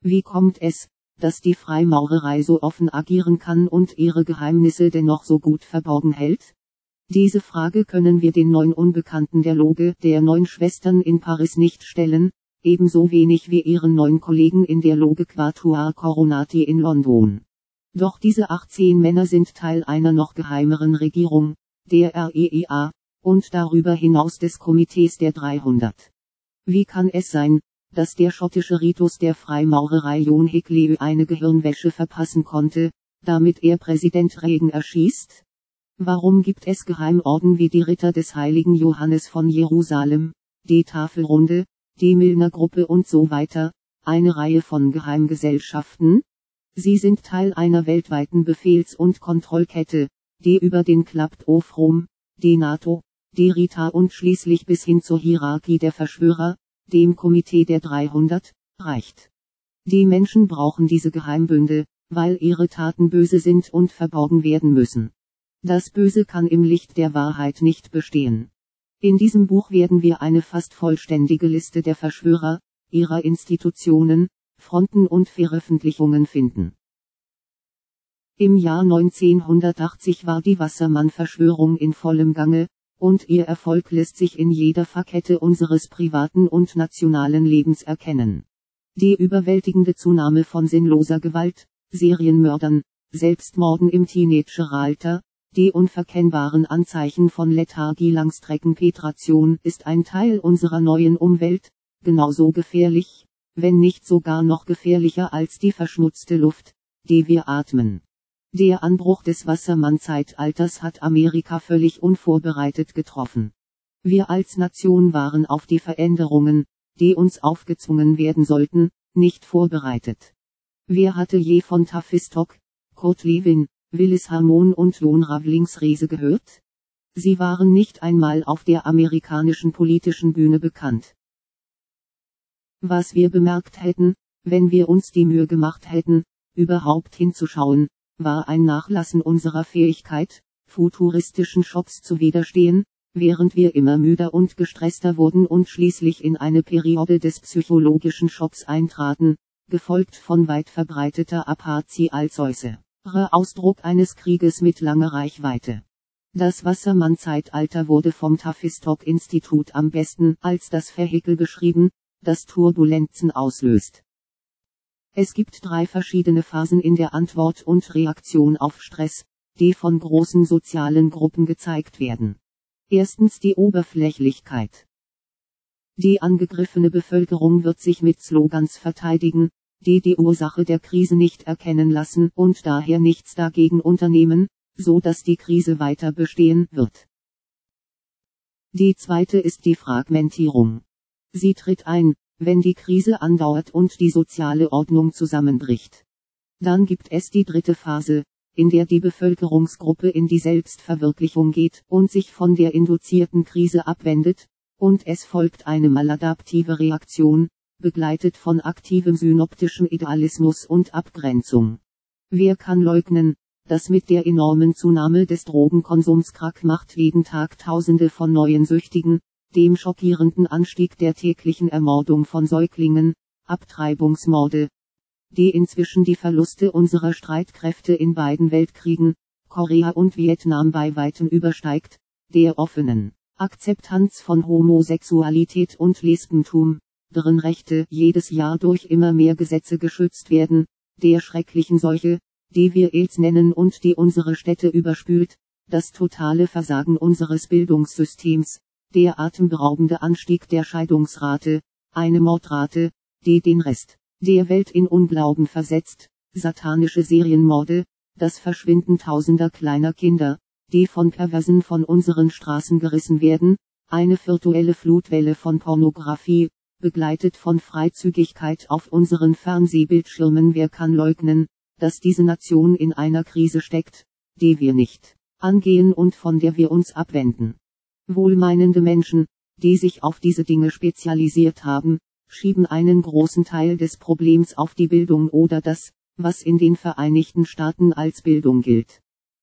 Wie kommt es, dass die Freimaurerei so offen agieren kann und ihre Geheimnisse dennoch so gut verborgen hält? Diese Frage können wir den 9 Unbekannten der Loge der 9 Schwestern in Paris nicht stellen, ebenso wenig wie ihren 9 Kollegen in der Loge Quatuor Coronati in London. Doch diese 18 Männer sind Teil einer noch geheimeren Regierung, der REIA, und darüber hinaus des Komitees der 300. Wie kann es sein, dass der schottische Ritus der Freimaurerei John Hinckley eine Gehirnwäsche verpassen konnte, damit er Präsident Reagan erschießt? Warum gibt es Geheimorden wie die Ritter des heiligen Johannes von Jerusalem, die Tafelrunde, die Milner-Gruppe und so weiter, eine Reihe von Geheimgesellschaften? Sie sind Teil einer weltweiten Befehls- und Kontrollkette, die über den Club of Rome, die NATO, die RITA und schließlich bis hin zur Hierarchie der Verschwörer, dem Komitee der 300, reicht. Die Menschen brauchen diese Geheimbünde, weil ihre Taten böse sind und verborgen werden müssen. Das Böse kann im Licht der Wahrheit nicht bestehen. In diesem Buch werden wir eine fast vollständige Liste der Verschwörer, ihrer Institutionen, Fronten und Veröffentlichungen finden. Im Jahr 1980 war die Wassermann-Verschwörung in vollem Gange, und ihr Erfolg lässt sich in jeder Facette unseres privaten und nationalen Lebens erkennen. Die überwältigende Zunahme von sinnloser Gewalt, Serienmördern, Selbstmorden im Teenageralter, die unverkennbaren Anzeichen von Lethargie, Langstreckenpenetration ist ein Teil unserer neuen Umwelt, genauso gefährlich, wenn nicht sogar noch gefährlicher als die verschmutzte Luft, die wir atmen. Der Anbruch des Wassermann-Zeitalters hat Amerika völlig unvorbereitet getroffen. Wir als Nation waren auf die Veränderungen, die uns aufgezwungen werden sollten, nicht vorbereitet. Wer hatte je von Tavistock, Kurt Lewin, Willis Harmon und John Rawlings Rese gehört? Sie waren nicht einmal auf der amerikanischen politischen Bühne bekannt. Was wir bemerkt hätten, wenn wir uns die Mühe gemacht hätten, überhaupt hinzuschauen, war ein Nachlassen unserer Fähigkeit, futuristischen Schocks zu widerstehen, während wir immer müder und gestresster wurden und schließlich in eine Periode des psychologischen Schocks eintraten, gefolgt von weit verbreiteter Apathie als äußerer Ausdruck eines Krieges mit langer Reichweite. Das Wassermann-Zeitalter wurde vom Tavistock-Institut am besten als das Vehikel beschrieben, das Turbulenzen auslöst. Es gibt 3 verschiedene Phasen in der Antwort und Reaktion auf Stress, die von großen sozialen Gruppen gezeigt werden. Erstens die Oberflächlichkeit. Die angegriffene Bevölkerung wird sich mit Slogans verteidigen, die die Ursache der Krise nicht erkennen lassen und daher nichts dagegen unternehmen, so dass die Krise weiter bestehen wird. Die zweite ist die Fragmentierung. Sie tritt ein, wenn die Krise andauert und die soziale Ordnung zusammenbricht. Dann gibt es die dritte Phase, in der die Bevölkerungsgruppe in die Selbstverwirklichung geht und sich von der induzierten Krise abwendet, und es folgt eine maladaptive Reaktion, begleitet von aktivem synoptischen Idealismus und Abgrenzung. Wer kann leugnen, dass mit der enormen Zunahme des Drogenkonsums Crack macht jeden Tag Tausende von neuen Süchtigen, dem schockierenden Anstieg der täglichen Ermordung von Säuglingen, Abtreibungsmorde, die inzwischen die Verluste unserer Streitkräfte in beiden Weltkriegen, Korea und Vietnam bei weitem übersteigt, der offenen Akzeptanz von Homosexualität und Lesbentum, deren Rechte jedes Jahr durch immer mehr Gesetze geschützt werden, der schrecklichen Seuche, die wir AIDS nennen und die unsere Städte überspült, das totale Versagen unseres Bildungssystems, der atemberaubende Anstieg der Scheidungsrate, eine Mordrate, die den Rest der Welt in Unglauben versetzt, satanische Serienmorde, das Verschwinden tausender kleiner Kinder, die von Perversen von unseren Straßen gerissen werden, eine virtuelle Flutwelle von Pornografie, begleitet von Freizügigkeit auf unseren Fernsehbildschirmen. Wer kann leugnen, dass diese Nation in einer Krise steckt, die wir nicht angehen und von der wir uns abwenden? Wohlmeinende Menschen, die sich auf diese Dinge spezialisiert haben, schieben einen großen Teil des Problems auf die Bildung oder das, was in den Vereinigten Staaten als Bildung gilt.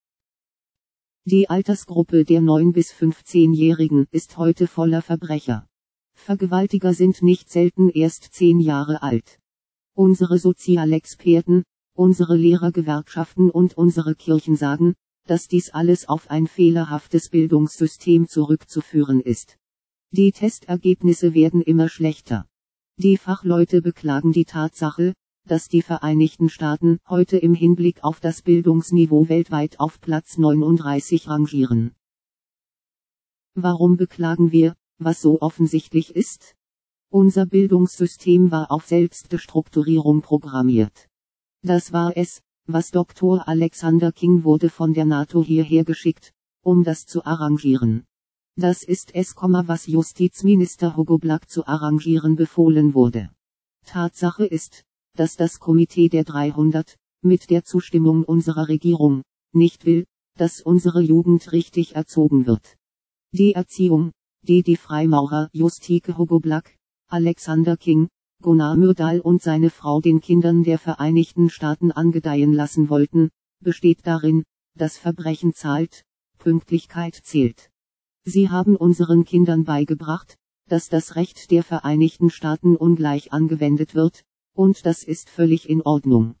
Die Altersgruppe der 9- bis 15-Jährigen ist heute voller Verbrecher. Vergewaltiger sind nicht selten erst 10 Jahre alt. Unsere Sozialexperten, unsere Lehrergewerkschaften und unsere Kirchen sagen, dass dies alles auf ein fehlerhaftes Bildungssystem zurückzuführen ist. Die Testergebnisse werden immer schlechter. Die Fachleute beklagen die Tatsache, dass die Vereinigten Staaten heute im Hinblick auf das Bildungsniveau weltweit auf Platz 39 rangieren. Warum beklagen wir, was so offensichtlich ist? Unser Bildungssystem war auf Selbstdestrukturierung programmiert. Das war es, was Dr. Alexander King wurde von der NATO hierher geschickt, um das zu arrangieren. Das ist es, was Justizminister Hugo Black zu arrangieren befohlen wurde. Tatsache ist, dass das Komitee der 300, mit der Zustimmung unserer Regierung, nicht will, dass unsere Jugend richtig erzogen wird. Die Erziehung, die Freimaurer Justike Hugo Black, Alexander King, Gunnar Myrdal und seine Frau den Kindern der Vereinigten Staaten angedeihen lassen wollten, besteht darin, dass Verbrechen zahlt, Pünktlichkeit zählt. Sie haben unseren Kindern beigebracht, dass das Recht der Vereinigten Staaten ungleich angewendet wird, und das ist völlig in Ordnung.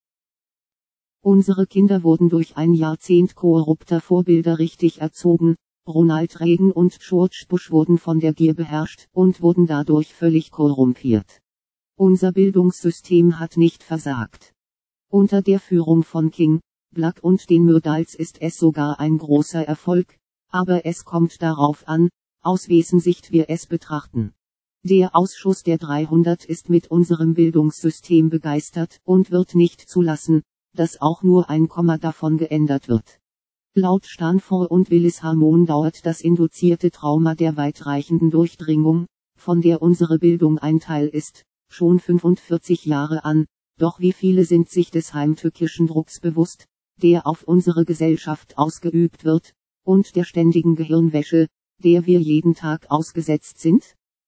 Unsere Kinder wurden durch ein Jahrzehnt korrupter Vorbilder richtig erzogen, Ronald Reagan und George Bush wurden von der Gier beherrscht und wurden dadurch völlig korrumpiert. Unser Bildungssystem hat nicht versagt. Unter der Führung von King, Black und den Myrdals ist es sogar ein großer Erfolg, aber es kommt darauf an, aus wessen Sicht wir es betrachten. Der Ausschuss der 300 ist mit unserem Bildungssystem begeistert und wird nicht zulassen, dass auch nur ein Komma davon geändert wird. Laut Stanford und Willis Harmon dauert das induzierte Trauma der weitreichenden Durchdringung, von der unsere Bildung ein Teil ist, schon 45 Jahre an, doch wie viele sind sich des heimtückischen Drucks bewusst, der auf unsere Gesellschaft ausgeübt wird, und der ständigen Gehirnwäsche, der wir jeden Tag ausgesetzt sind?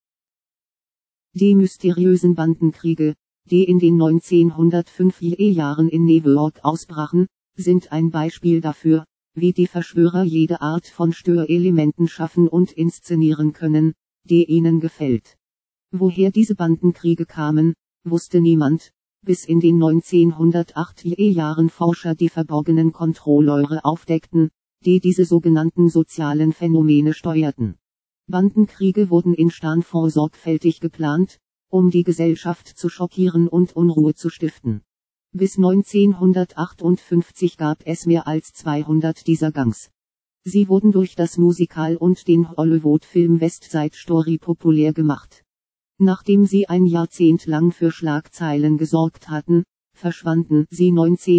Die mysteriösen Bandenkriege, die in den 1950er Jahren in New York ausbrachen, sind ein Beispiel dafür, wie die Verschwörer jede Art von Störelementen schaffen und inszenieren können, die ihnen gefällt. Woher diese Bandenkriege kamen, wusste niemand, bis in den 1980er Jahren Forscher die verborgenen Kontrolleure aufdeckten, die diese sogenannten sozialen Phänomene steuerten. Bandenkriege wurden in Stanford sorgfältig geplant, um die Gesellschaft zu schockieren und Unruhe zu stiften. Bis 1958 gab es mehr als 200 dieser Gangs. Sie wurden durch das Musical und den Hollywood-Film West Side Story populär gemacht. Nachdem sie ein Jahrzehnt lang für Schlagzeilen gesorgt hatten, verschwanden sie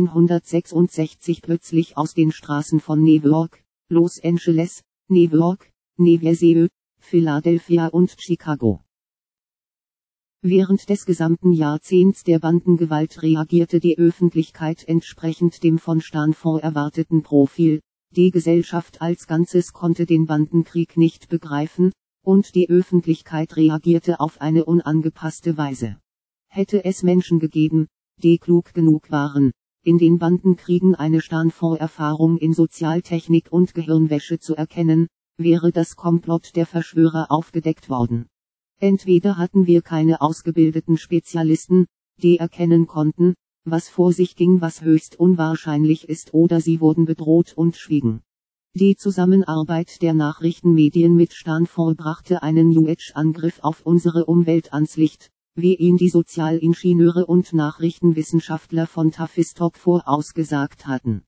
1966 plötzlich aus den Straßen von New York, Los Angeles, New York, New Jersey, Philadelphia und Chicago. Während des gesamten Jahrzehnts der Bandengewalt reagierte die Öffentlichkeit entsprechend dem von Stanford erwarteten Profil. Die Gesellschaft als Ganzes konnte den Bandenkrieg nicht begreifen, und die Öffentlichkeit reagierte auf eine unangepasste Weise. Hätte es Menschen gegeben, die klug genug waren, in den Bandenkriegen eine Stanford-Erfahrung in Sozialtechnik und Gehirnwäsche zu erkennen, wäre das Komplott der Verschwörer aufgedeckt worden. Entweder hatten wir keine ausgebildeten Spezialisten, die erkennen konnten, was vor sich ging, was höchst unwahrscheinlich ist, oder sie wurden bedroht und schwiegen. Die Zusammenarbeit der Nachrichtenmedien mit Stanford brachte einen New Age-Angriff auf unsere Umwelt ans Licht, wie ihn die Sozialingenieure und Nachrichtenwissenschaftler von Tavistock vorausgesagt hatten.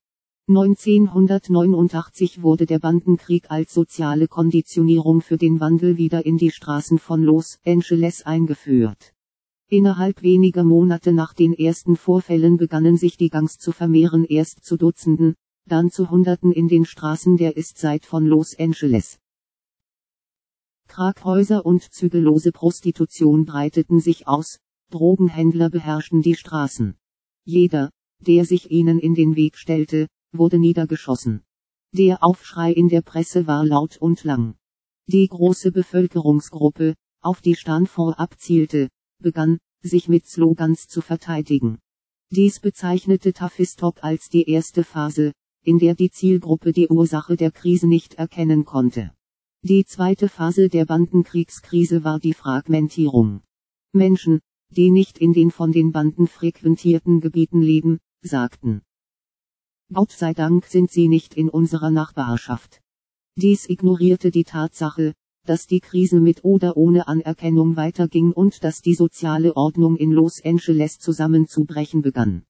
1989 wurde der Bandenkrieg als soziale Konditionierung für den Wandel wieder in die Straßen von Los Angeles eingeführt. Innerhalb weniger Monate nach den ersten Vorfällen begannen sich die Gangs zu vermehren, erst zu Dutzenden, dann zu Hunderten in den Straßen der Eastside von Los Angeles. Krankhäuser und zügellose Prostitution breiteten sich aus, Drogenhändler beherrschten die Straßen. Jeder, der sich ihnen in den Weg stellte, wurde niedergeschossen. Der Aufschrei in der Presse war laut und lang. Die große Bevölkerungsgruppe, auf die Stanford abzielte, begann, sich mit Slogans zu verteidigen. Dies bezeichnete Tavistock als die erste Phase, in der die Zielgruppe die Ursache der Krise nicht erkennen konnte. Die zweite Phase der Bandenkriegskrise war die Fragmentierung. Menschen, die nicht in den von den Banden frequentierten Gebieten leben, sagten: Gott sei Dank sind sie nicht in unserer Nachbarschaft. Dies ignorierte die Tatsache, dass die Krise mit oder ohne Anerkennung weiterging und dass die soziale Ordnung in Los Angeles zusammenzubrechen begann.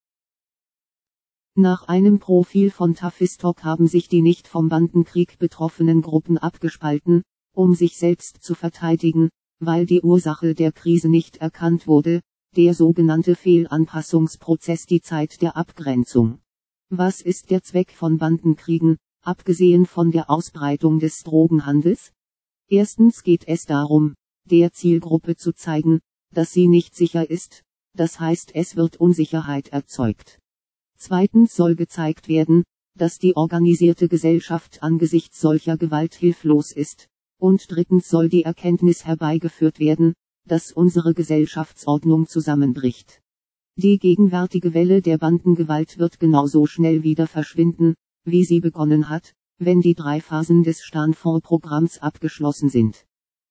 Nach einem Profil von Tavistock haben sich die nicht vom Bandenkrieg betroffenen Gruppen abgespalten, um sich selbst zu verteidigen, weil die Ursache der Krise nicht erkannt wurde, der sogenannte Fehlanpassungsprozess, die Zeit der Abgrenzung. Was ist der Zweck von Bandenkriegen, abgesehen von der Ausbreitung des Drogenhandels? Erstens geht es darum, der Zielgruppe zu zeigen, dass sie nicht sicher ist, das heißt, es wird Unsicherheit erzeugt. Zweitens soll gezeigt werden, dass die organisierte Gesellschaft angesichts solcher Gewalt hilflos ist. Und drittens soll die Erkenntnis herbeigeführt werden, dass unsere Gesellschaftsordnung zusammenbricht. Die gegenwärtige Welle der Bandengewalt wird genauso schnell wieder verschwinden, wie sie begonnen hat, wenn die 3 Phasen des Stanford-Programms abgeschlossen sind.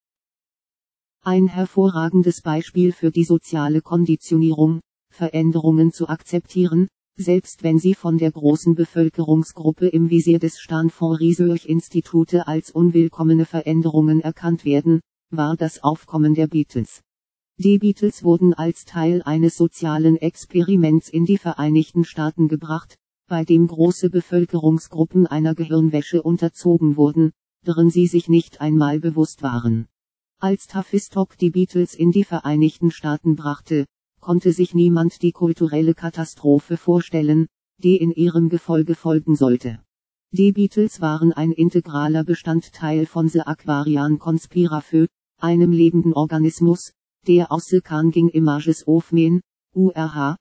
Ein hervorragendes Beispiel für die soziale Konditionierung, Veränderungen zu akzeptieren, selbst wenn sie von der großen Bevölkerungsgruppe im Visier des Stanford Research Institute als unwillkommene Veränderungen erkannt werden, war das Aufkommen der Beatles. Die Beatles wurden als Teil eines sozialen Experiments in die Vereinigten Staaten gebracht, bei dem große Bevölkerungsgruppen einer Gehirnwäsche unterzogen wurden, deren sie sich nicht einmal bewusst waren. Als Tavistock die Beatles in die Vereinigten Staaten brachte, konnte sich niemand die kulturelle Katastrophe vorstellen, die in ihrem Gefolge folgen sollte. Die Beatles waren ein integraler Bestandteil von The Aquarian Conspiracy, einem lebenden Organismus, der aus The Changing Images of Men, URH,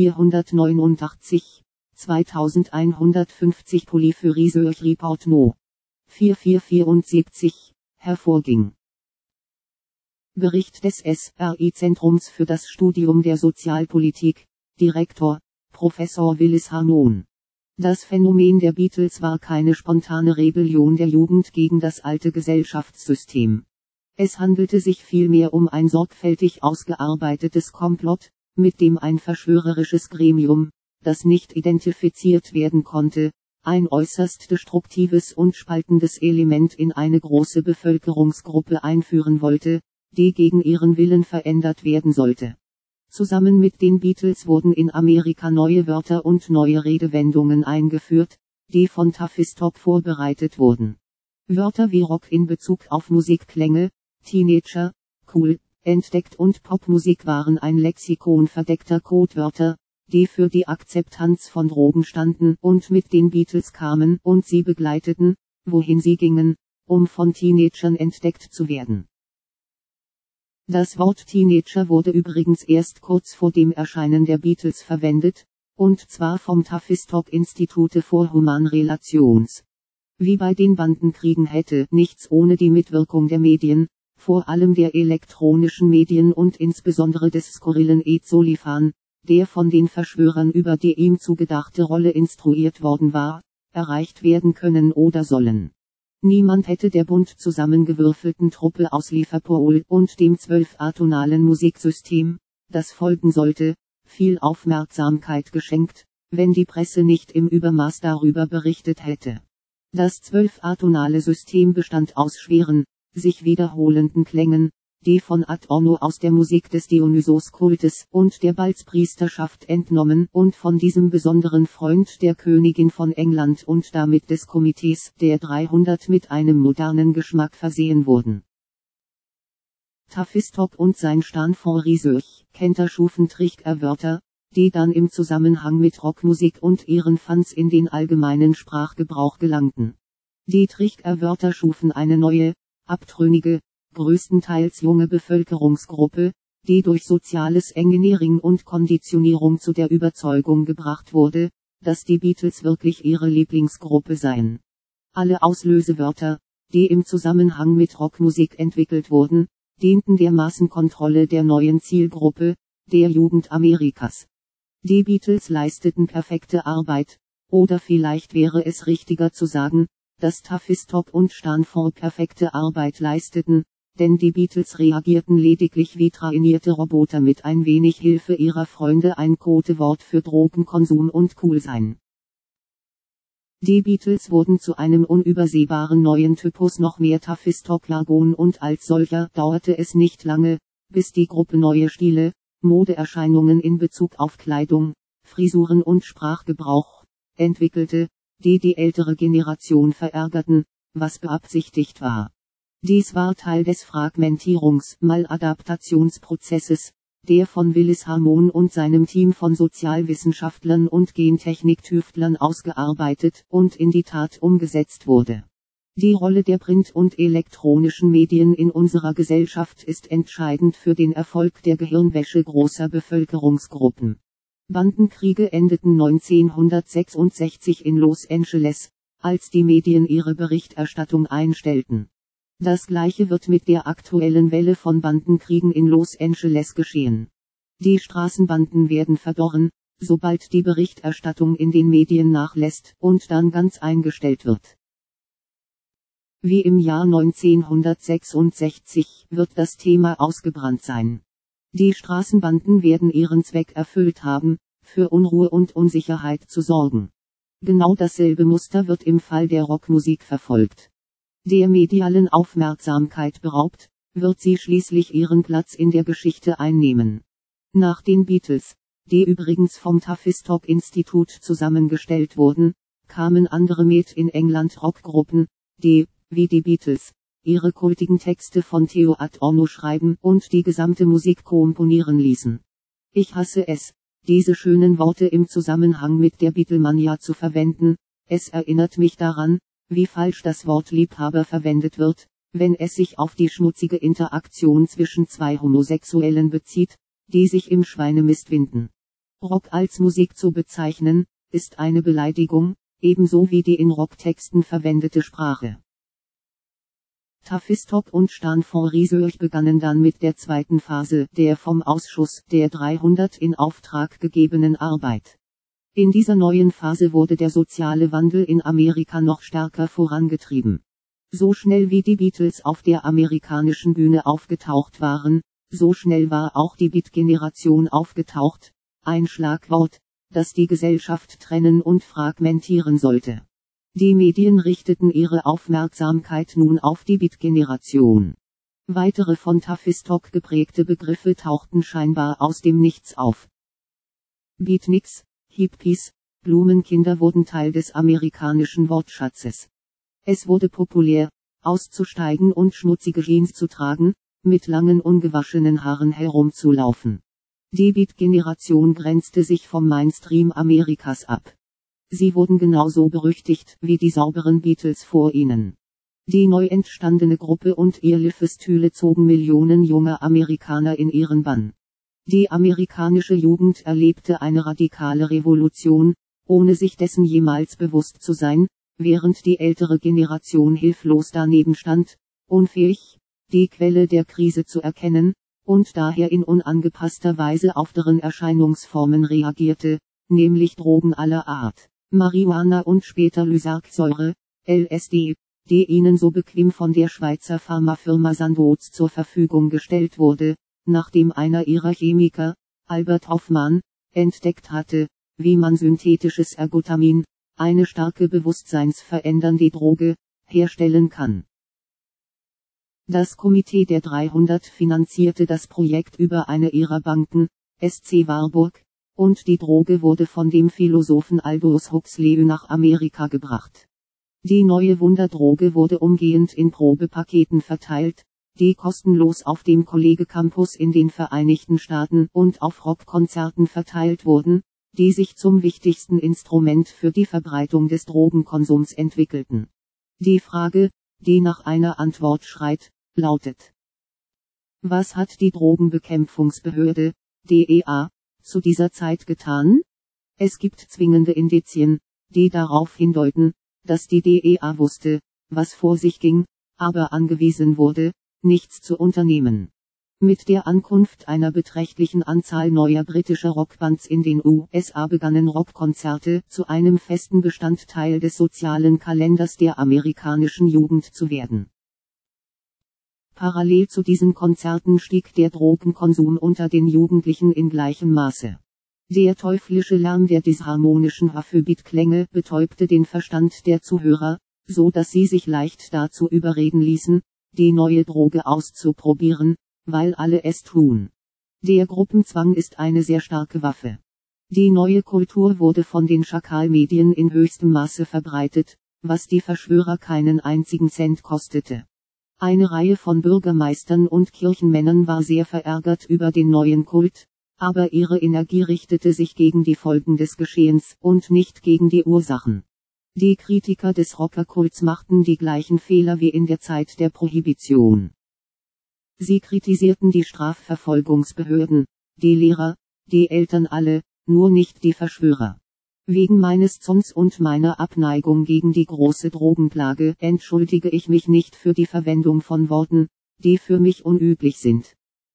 489, 2150 Polyphy Research Report No. 4474, hervorging. Bericht des SRI-Zentrums für das Studium der Sozialpolitik, Direktor, Professor Willis Harnon. Das Phänomen der Beatles war keine spontane Rebellion der Jugend gegen das alte Gesellschaftssystem. Es handelte sich vielmehr um ein sorgfältig ausgearbeitetes Komplott, mit dem ein verschwörerisches Gremium, das nicht identifiziert werden konnte, ein äußerst destruktives und spaltendes Element in eine große Bevölkerungsgruppe einführen wollte, die gegen ihren Willen verändert werden sollte. Zusammen mit den Beatles wurden in Amerika neue Wörter und neue Redewendungen eingeführt, die von Tavistock vorbereitet wurden. Wörter wie Rock in Bezug auf Musikklänge, Teenager, Cool, entdeckt und Popmusik waren ein Lexikon verdeckter Codewörter, die für die Akzeptanz von Drogen standen und mit den Beatles kamen und sie begleiteten, wohin sie gingen, um von Teenagern entdeckt zu werden. Das Wort Teenager wurde übrigens erst kurz vor dem Erscheinen der Beatles verwendet, und zwar vom Tavistock Institute for Human Relations. Wie bei den Bandenkriegen hätte nichts ohne die Mitwirkung der Medien, vor allem der elektronischen Medien und insbesondere des skurrilen Ed Sullivan, der von den Verschwörern über die ihm zugedachte Rolle instruiert worden war, erreicht werden können oder sollen. Niemand hätte der bunt zusammengewürfelten Truppe aus Liverpool und dem 12-atonalen Musiksystem, das folgen sollte, viel Aufmerksamkeit geschenkt, wenn die Presse nicht im Übermaß darüber berichtet hätte. Das 12-atonale System bestand aus schweren, sich wiederholenden Klängen, die von Adorno aus der Musik des Dionysos-Kultes und der Balzpriesterschaft entnommen und von diesem besonderen Freund der Königin von England und damit des Komitees der 300 mit einem modernen Geschmack versehen wurden. Tavistock und sein Stanford Research Center schufen Trick-Wörter, die dann im Zusammenhang mit Rockmusik und ihren Fans in den allgemeinen Sprachgebrauch gelangten. Die Trick-Wörter schufen eine neue, abtrünnige, größtenteils junge Bevölkerungsgruppe, die durch soziales Engineering und Konditionierung zu der Überzeugung gebracht wurde, dass die Beatles wirklich ihre Lieblingsgruppe seien. Alle Auslösewörter, die im Zusammenhang mit Rockmusik entwickelt wurden, dienten der Massenkontrolle der neuen Zielgruppe, der Jugend Amerikas. Die Beatles leisteten perfekte Arbeit, oder vielleicht wäre es richtiger zu sagen, dass Tavistock und Stanford perfekte Arbeit leisteten, denn die Beatles reagierten lediglich wie trainierte Roboter mit ein wenig Hilfe ihrer Freunde, ein Codewort für Drogenkonsum und Coolsein. Die Beatles wurden zu einem unübersehbaren neuen Typus noch mehr Tavistock-Jargon und als solcher dauerte es nicht lange, bis die Gruppe neue Stile, Modeerscheinungen in Bezug auf Kleidung, Frisuren und Sprachgebrauch entwickelte, die die ältere Generation verärgerten, was beabsichtigt war. Dies war Teil des Fragmentierungs-Maladaptationsprozesses, der von Willis Harmon und seinem Team von Sozialwissenschaftlern und Gentechniktüftlern ausgearbeitet und in die Tat umgesetzt wurde. Die Rolle der Print- und elektronischen Medien in unserer Gesellschaft ist entscheidend für den Erfolg der Gehirnwäsche großer Bevölkerungsgruppen. Bandenkriege endeten 1966 in Los Angeles, als die Medien ihre Berichterstattung einstellten. Das gleiche wird mit der aktuellen Welle von Bandenkriegen in Los Angeles geschehen. Die Straßenbanden werden verdorren, sobald die Berichterstattung in den Medien nachlässt und dann ganz eingestellt wird. Wie im Jahr 1966 wird das Thema ausgebrannt sein. Die Straßenbanden werden ihren Zweck erfüllt haben, für Unruhe und Unsicherheit zu sorgen. Genau dasselbe Muster wird im Fall der Rockmusik verfolgt. Der medialen Aufmerksamkeit beraubt, wird sie schließlich ihren Platz in der Geschichte einnehmen. Nach den Beatles, die übrigens vom Tavistock-Institut zusammengestellt wurden, kamen andere mit in England Rockgruppen, die, wie die Beatles, ihre kultigen Texte von Theo Adorno schreiben und die gesamte Musik komponieren ließen. Ich hasse es, diese schönen Worte im Zusammenhang mit der Beatlemania zu verwenden, es erinnert mich daran, wie falsch das Wort Liebhaber verwendet wird, wenn es sich auf die schmutzige Interaktion zwischen zwei Homosexuellen bezieht, die sich im Schweinemist winden. Rock als Musik zu bezeichnen, ist eine Beleidigung, ebenso wie die in Rocktexten verwendete Sprache. Tavistock und Stanford Research begannen dann mit der zweiten Phase der vom Ausschuss der 300 in Auftrag gegebenen Arbeit. In dieser neuen Phase wurde der soziale Wandel in Amerika noch stärker vorangetrieben. So schnell wie die Beatles auf der amerikanischen Bühne aufgetaucht waren, so schnell war auch die Beat-Generation aufgetaucht, ein Schlagwort, das die Gesellschaft trennen und fragmentieren sollte. Die Medien richteten ihre Aufmerksamkeit nun auf die Beat-Generation. Weitere von Tavistock geprägte Begriffe tauchten scheinbar aus dem Nichts auf. Beatniks, Hippies, Blumenkinder wurden Teil des amerikanischen Wortschatzes. Es wurde populär, auszusteigen und schmutzige Jeans zu tragen, mit langen ungewaschenen Haaren herumzulaufen. Die Beat-Generation grenzte sich vom Mainstream Amerikas ab. Sie wurden genauso berüchtigt wie die sauberen Beatles vor ihnen. Die neu entstandene Gruppe und ihr Liefestühle zogen Millionen junger Amerikaner in ihren Bann. Die amerikanische Jugend erlebte eine radikale Revolution, ohne sich dessen jemals bewusst zu sein, während die ältere Generation hilflos daneben stand, unfähig, die Quelle der Krise zu erkennen, und daher in unangepasster Weise auf deren Erscheinungsformen reagierte, nämlich Drogen aller Art. Marihuana und später Lysergsäure, LSD, die ihnen so bequem von der Schweizer Pharmafirma Sandoz zur Verfügung gestellt wurde, nachdem einer ihrer Chemiker, Albert Hofmann, entdeckt hatte, wie man synthetisches Ergotamin, eine starke bewusstseinsverändernde Droge, herstellen kann. Das Komitee der 300 finanzierte das Projekt über eine ihrer Banken, SC Warburg, und die Droge wurde von dem Philosophen Aldous Huxley nach Amerika gebracht. Die neue Wunderdroge wurde umgehend in Probepaketen verteilt, die kostenlos auf dem College Campus in den Vereinigten Staaten und auf Rockkonzerten verteilt wurden, die sich zum wichtigsten Instrument für die Verbreitung des Drogenkonsums entwickelten. Die Frage, die nach einer Antwort schreit, lautet: Was hat die Drogenbekämpfungsbehörde, DEA, zu dieser Zeit getan? Es gibt zwingende Indizien, die darauf hindeuten, dass die DEA wusste, was vor sich ging, aber angewiesen wurde, nichts zu unternehmen. Mit der Ankunft einer beträchtlichen Anzahl neuer britischer Rockbands in den USA begannen Rockkonzerte zu einem festen Bestandteil des sozialen Kalenders der amerikanischen Jugend zu werden. Parallel zu diesen Konzerten stieg der Drogenkonsum unter den Jugendlichen in gleichem Maße. Der teuflische Lärm der disharmonischen Afrobeat-Klänge betäubte den Verstand der Zuhörer, so dass sie sich leicht dazu überreden ließen, die neue Droge auszuprobieren, weil alle es tun. Der Gruppenzwang ist eine sehr starke Waffe. Die neue Kultur wurde von den Schakalmedien in höchstem Maße verbreitet, was die Verschwörer keinen einzigen Cent kostete. Eine Reihe von Bürgermeistern und Kirchenmännern war sehr verärgert über den neuen Kult, aber ihre Energie richtete sich gegen die Folgen des Geschehens und nicht gegen die Ursachen. Die Kritiker des Rockerkults machten die gleichen Fehler wie in der Zeit der Prohibition. Sie kritisierten die Strafverfolgungsbehörden, die Lehrer, die Eltern alle, nur nicht die Verschwörer. Wegen meines Zorns und meiner Abneigung gegen die große Drogenplage entschuldige ich mich nicht für die Verwendung von Worten, die für mich unüblich sind.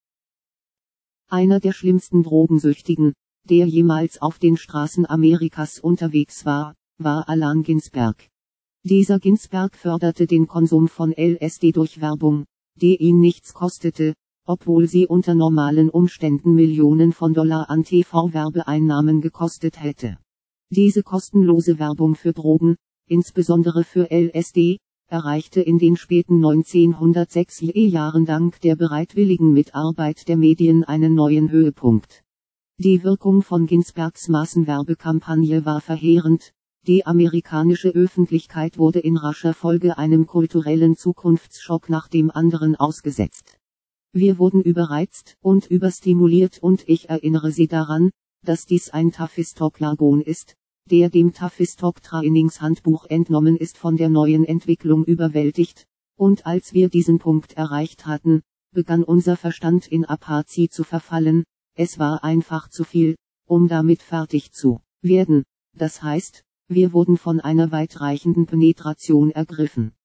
Einer der schlimmsten Drogensüchtigen, der jemals auf den Straßen Amerikas unterwegs war Allen Ginsberg. Dieser Ginsberg förderte den Konsum von LSD durch Werbung, die ihn nichts kostete, obwohl sie unter normalen Umständen Millionen von Dollar an TV-Werbeeinnahmen gekostet hätte. Diese kostenlose Werbung für Drogen, insbesondere für LSD, erreichte in den späten 1960er Jahren dank der bereitwilligen Mitarbeit der Medien einen neuen Höhepunkt. Die Wirkung von Ginsbergs Massenwerbekampagne war verheerend. Die amerikanische Öffentlichkeit wurde in rascher Folge einem kulturellen Zukunftsschock nach dem anderen ausgesetzt. Wir wurden überreizt und überstimuliert und ich erinnere Sie daran, dass dies ein Tavistock-Jargon ist, der dem Tavistock-Trainingshandbuch entnommen ist von der neuen Entwicklung überwältigt, und als wir diesen Punkt erreicht hatten, begann unser Verstand in Apathie zu verfallen, es war einfach zu viel, um damit fertig zu werden, das heißt, wir wurden von einer weitreichenden Penetration ergriffen.